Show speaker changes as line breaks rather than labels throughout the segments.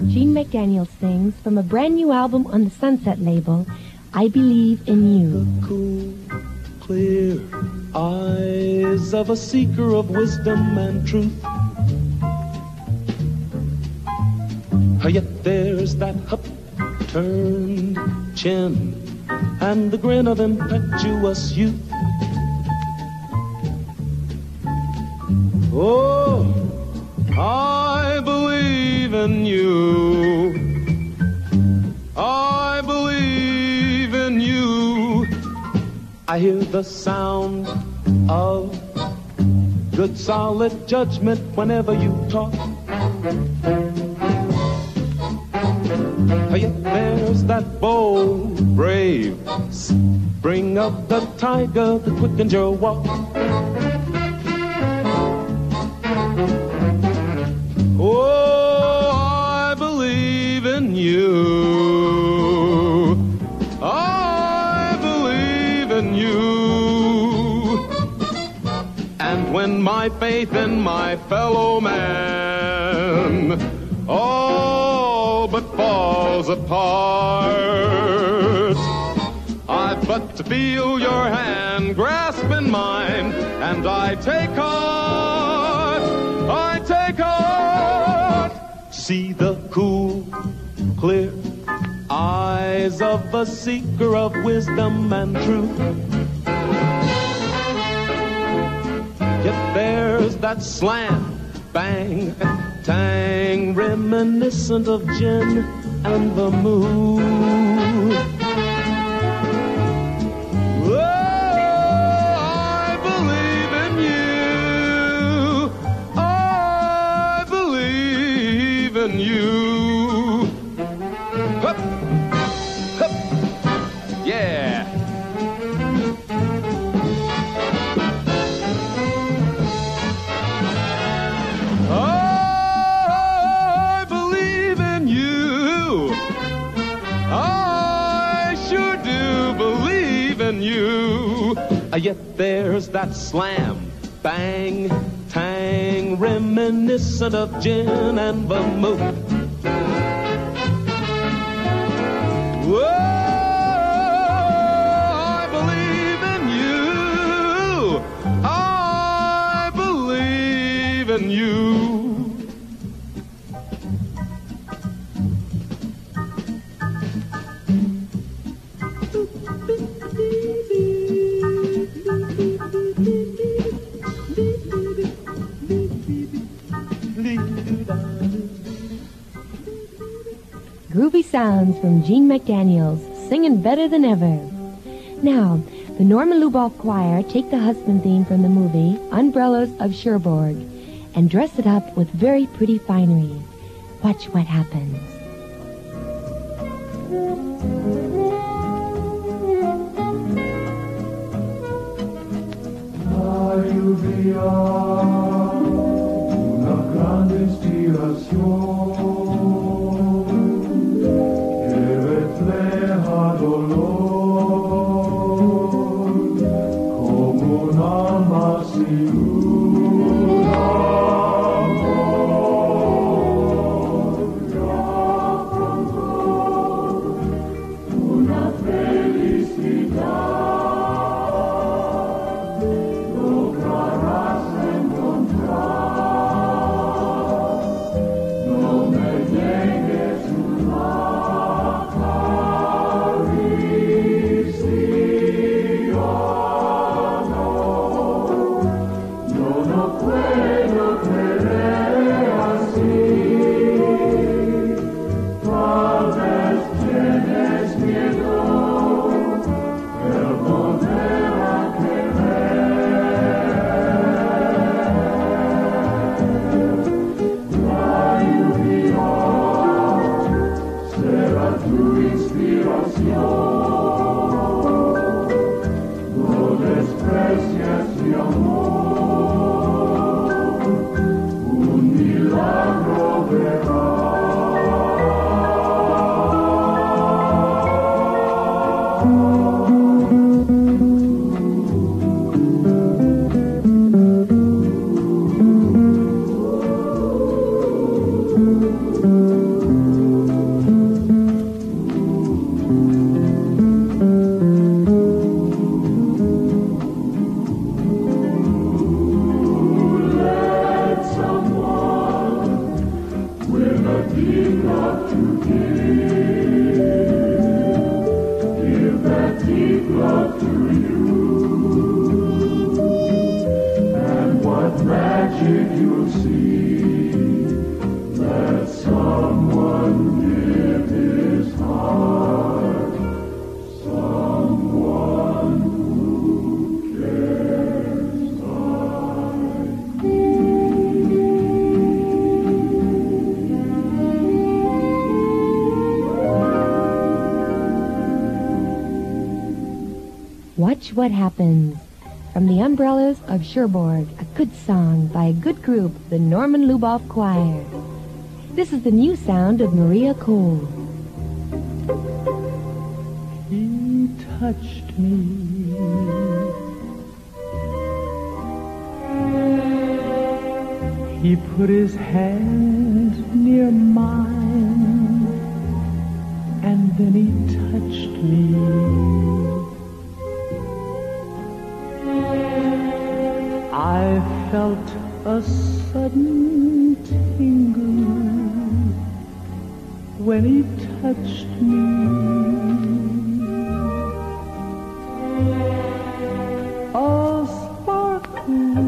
Gene McDaniel sings from a brand new album on the Sunset label, I Believe in You.
The cool, clear eyes of a seeker of wisdom and truth. Yet there's that upturned chin and the grin of impetuous youth. Oh, I believe in you. I believe in you. I hear the sound of good solid judgment whenever you talk. Yet there's that bold, brave spring of the tiger that quickens your walk. Oh, I believe in you. I believe in you. And when my faith in my fellow man all but falls apart, I've but to feel your hand grasping mine, and I take heart, I take heart. See the cool, clear eyes of a seeker of wisdom and truth. Yet there's that slam, bang, tang, reminiscent of gin and the moon. Oh, I believe in you. I believe in you. Hup, hup, yeah. Yet there's that slam, bang, tang, reminiscent of gin and vermouth. Whoa, I believe in you. I believe in you.
Groovy sounds from Gene McDaniels, singing better than ever. Now, the Norman Luboff Choir take the husband theme from the movie Umbrellas of Cherbourg and dress it up with very pretty finery. Watch what happens.
Una grande inspiración que refleja dolor como una masura. Una felicidad lograrás encontrar. No me niegues una caricia, no, no puedo querer así. Tal vez tienes miedo el volver a querer. La lluvia será tu inspiración. No desprecias mi amor. magic you'll see, that someone give his heart, someone who cares like me.
Watch What Happens. From the Umbrellas of Cherbourg, a good song by a good group, the Norman Luboff Choir. This is the new sound of Maria Cole.
He touched me. He put his hand near mine, and then he touched me. I felt a sudden tingle when he touched me. A sparkle,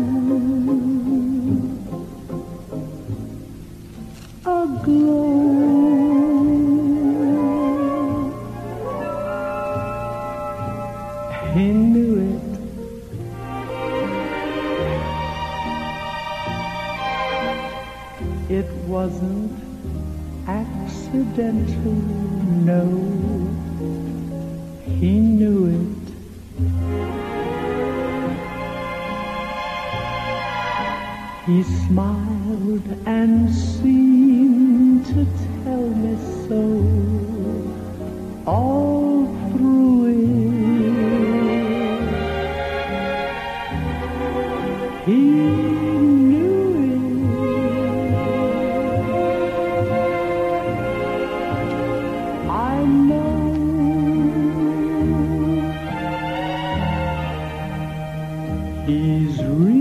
a glow. He knew it. It wasn't accidental, no, he knew it. He smiled and seemed to tell me so all through it. He knew it. I know. He's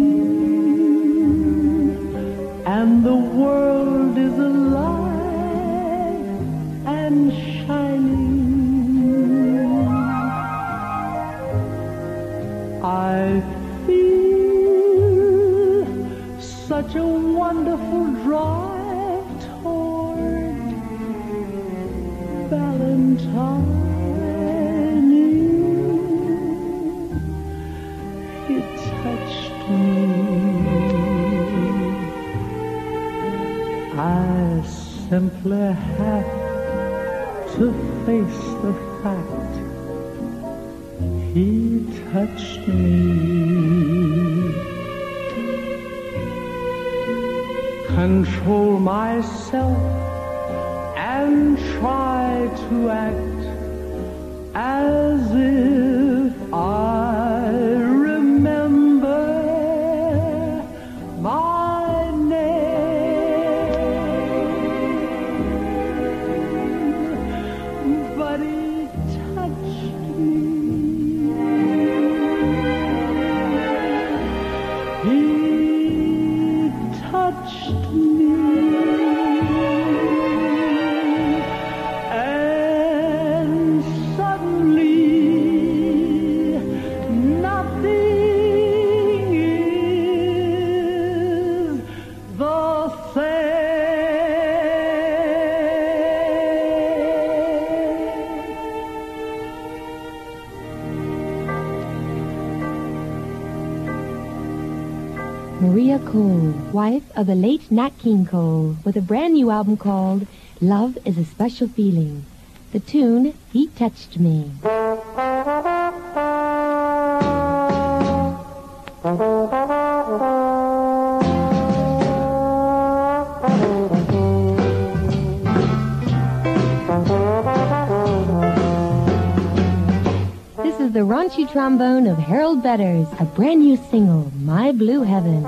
real, and the world is alive and shining. I feel such a wonderful drive toward Valentine. He touched me. I simply have to face the fact he touched me. Control myself and try to act as if I remember my name, but he touched me. He touched me. And suddenly nothing is the
Maria Cole, wife of the late Nat King Cole, with a brand new album called Love is a Special Feeling. The tune, He Touched Me. This is the raunchy trombone of Harold Betters, a brand new single, My Blue Heaven.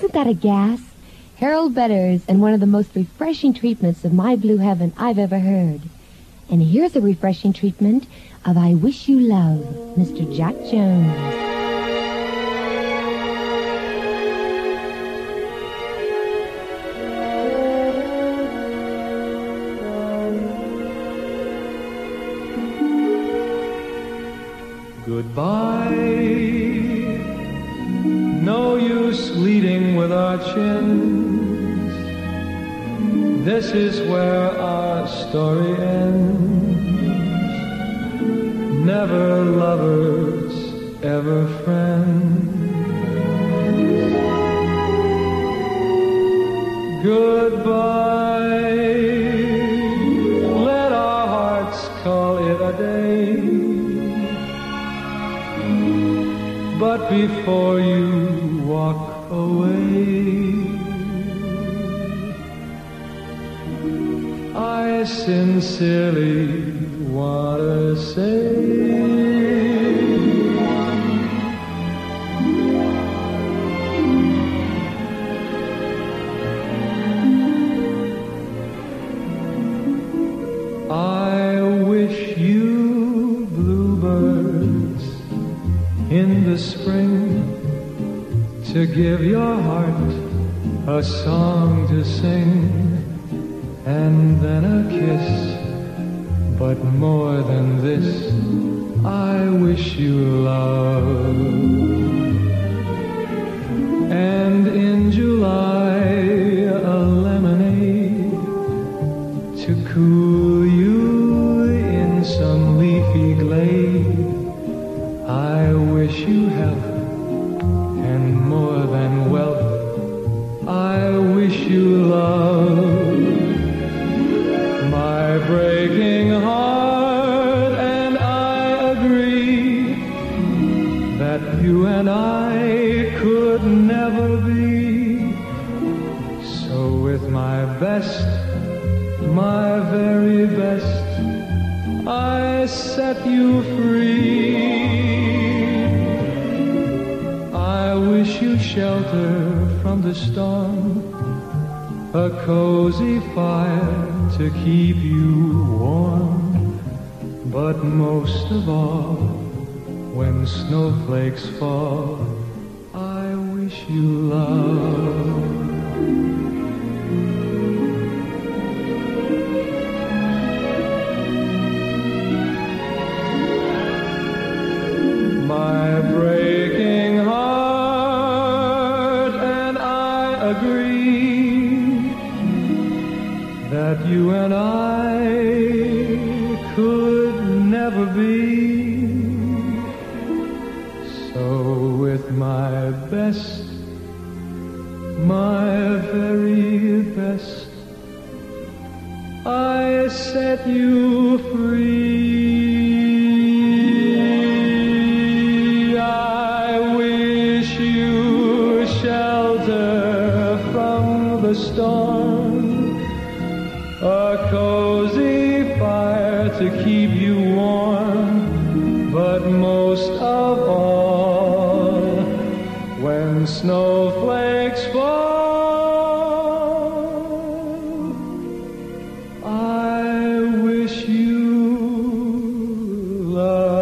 Isn't that a gas? Harold Betters, and one of the most refreshing treatments of My Blue Heaven I've ever heard. And here's a refreshing treatment of I Wish You Love, Mr. Jack Jones.
Goodbye. No use leading with our chins. This is where our story ends. Never lovers, ever friends. Goodbye. Let our hearts call it a day. But before you walk away, I sincerely want to say I wish you bluebirds in the spring to give your heart a song to sing, and then a kiss. But more than this, I wish you love. And in July, a lemonade to cool you in some leafy glade. I wish you health and more than wealth. I wish you love. My breaking heart and I agree that you and I could never be. So with my best, my very best, I set you free. I wish you shelter from the storm, a cozy fire to keep you warm. But most of all, when snowflakes fall, I wish you love. My breaking heart and I agree that you and I could never be. So with my best, my very best, I set you free. The storm, a cozy fire to keep you warm, but most of all, when snowflakes fall, I wish you love.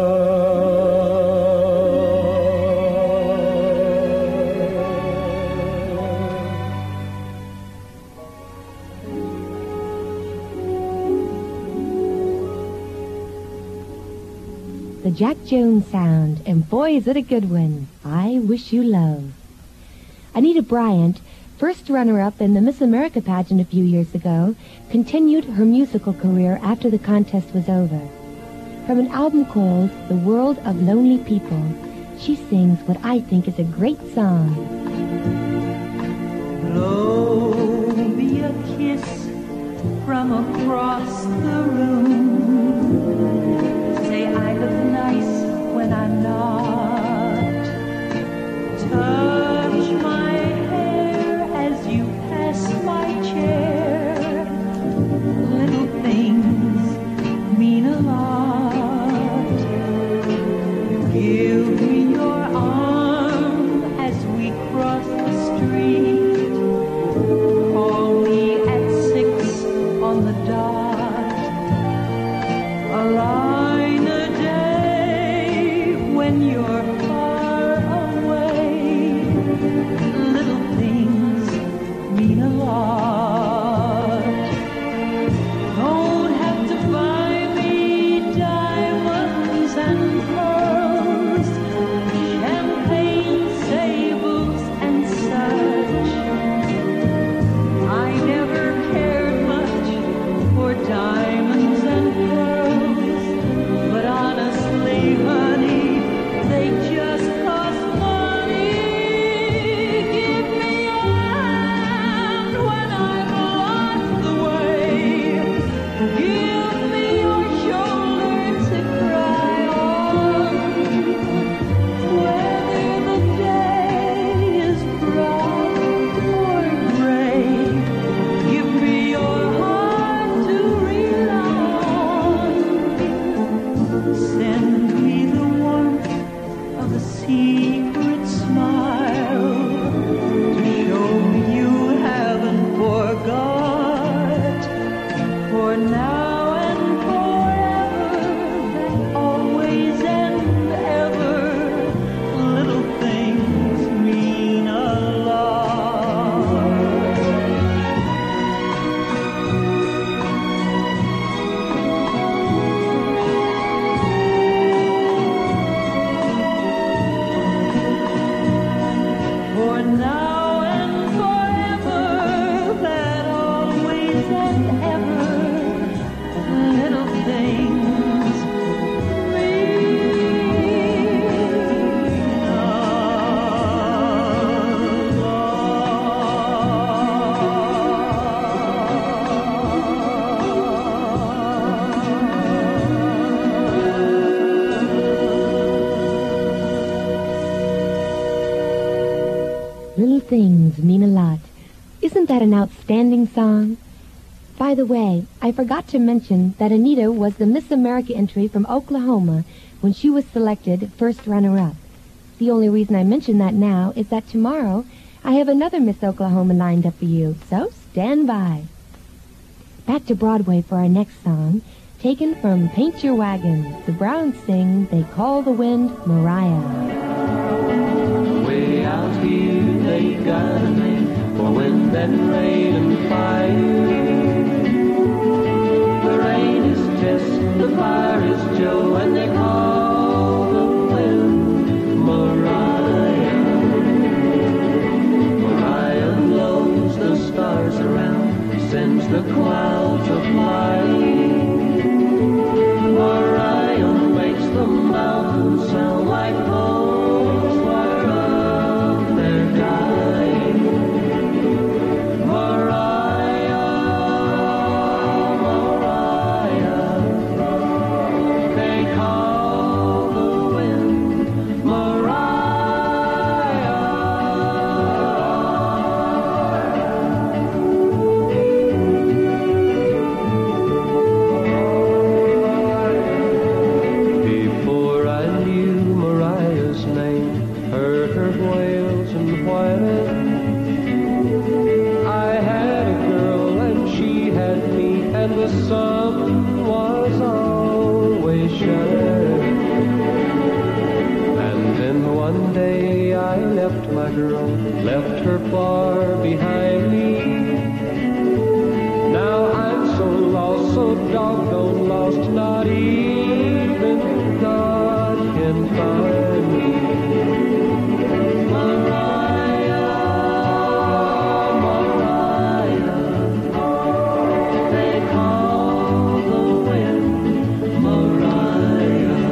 The Jack Jones sound, and boy is it a good one. I Wish You Love. Anita Bryant, first runner-up in the Miss America pageant a few years ago, continued her musical career after the contest was over. From an album called The World of Lonely People, she sings what I think is a great song.
Blow me a kiss from across the room. Say I look nice when I'm not. Touch my hair as you pass my chair. Little things mean a lot. Give me your arm as we cross the street. secret smile to show me you haven't forgot. For now and forever and always and ever, little things mean a lot. For now and forever, that always and ever, little things mean a
Little things mean a lot. Isn't that an outstanding song? By the way, I forgot to mention that Anita was the Miss America entry from Oklahoma when she was selected first runner-up. The only reason I mention that now is that tomorrow I have another Miss Oklahoma lined up for you, so stand by. Back to Broadway for our next song, taken from Paint Your Wagon. The Browns sing They Call the Wind Mariah.
Way out here they got a name for wind and rain and fire. The rain is Tess, the fire is Joe, and they call the wind Mariah. Mariah blows the stars around, sends the clouds a flying. Mariah makes the mountains sound like poems whereof they're dying. Mariah, Mariah, they call the wind Mariah. Before I knew Mariah's name, heard her wails and whining, I had a girl and she had me, and the sun was always shining. And then one day I left my girl, left her far behind me. Now I'm so lost, so doggone lost, not even God can find me. Mariah, Mariah, they call the wind Mariah.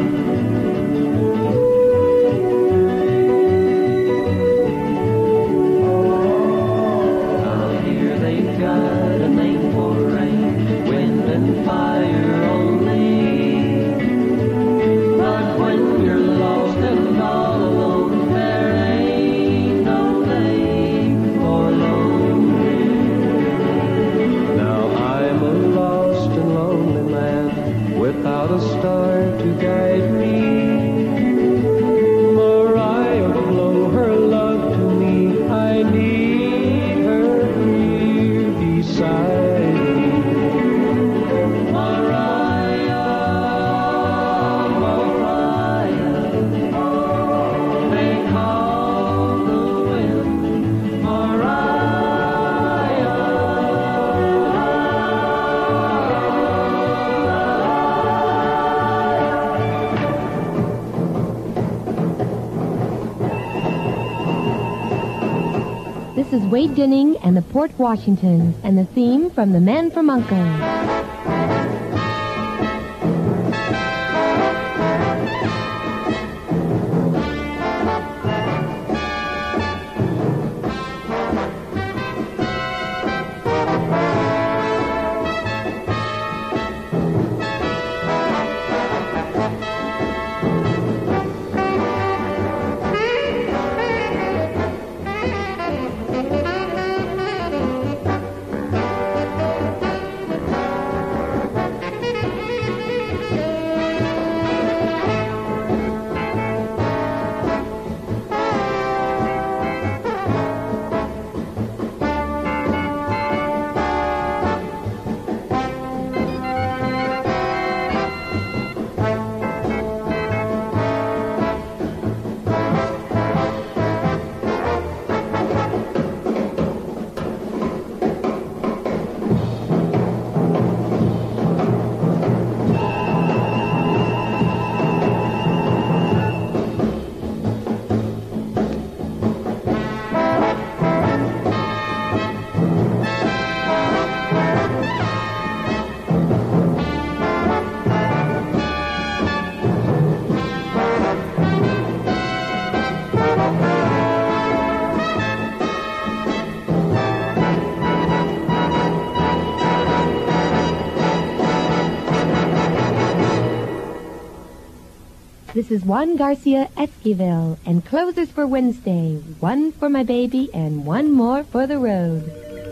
Out here they got a name for rain, wind and fire only. But when you're lost and all alone, there ain't no name for lonely. Now I'm a lost and lonely man, without a star to guide me. Mariah, blow her love to me, I need her here beside me. Mariah, Mariah, they call the wind Mariah.
This is Wade Dinning and the Port Washingtons and the theme from The Man from Uncle. This is Juan Garcia Esquivel, and closers for Wednesday. One for my baby and one more for the road.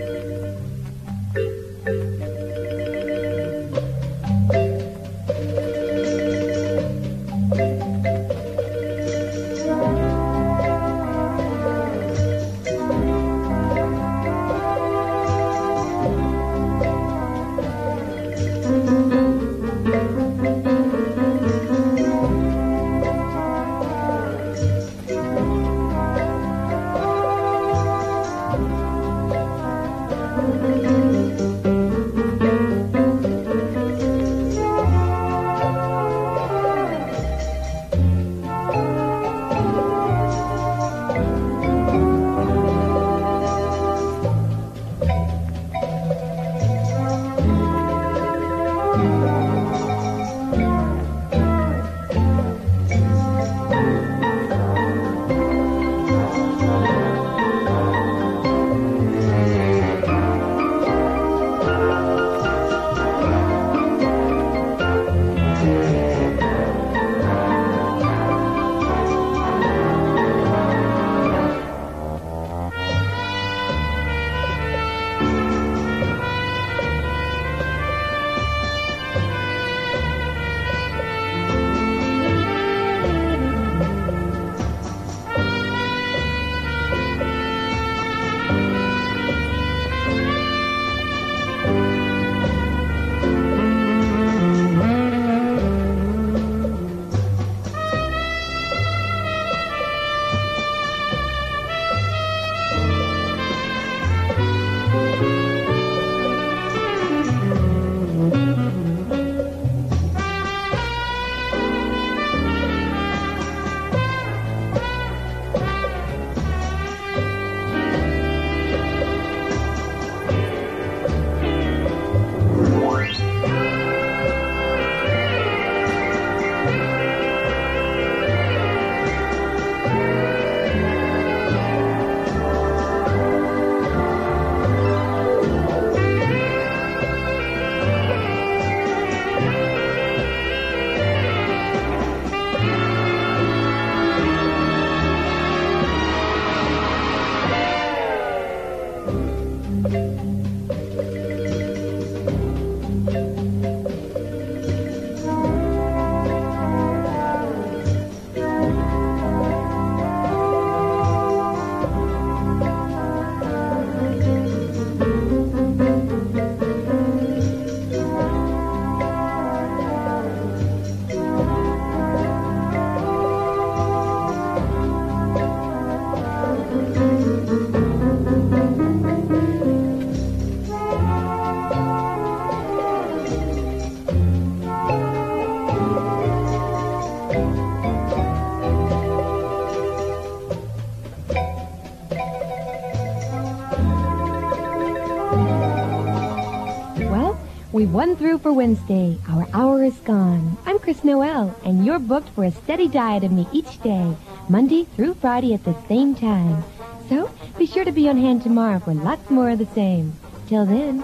We've won through for Wednesday. Our hour is gone. I'm Chris Noel, and you're booked for a steady diet of me each day, Monday through Friday at the same time. So be sure to be on hand tomorrow for lots more of the same. Till then,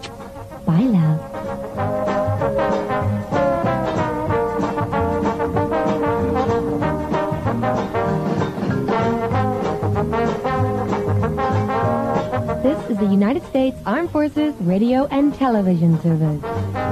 bye, love. This is the United States Armed Forces Radio and Television Service.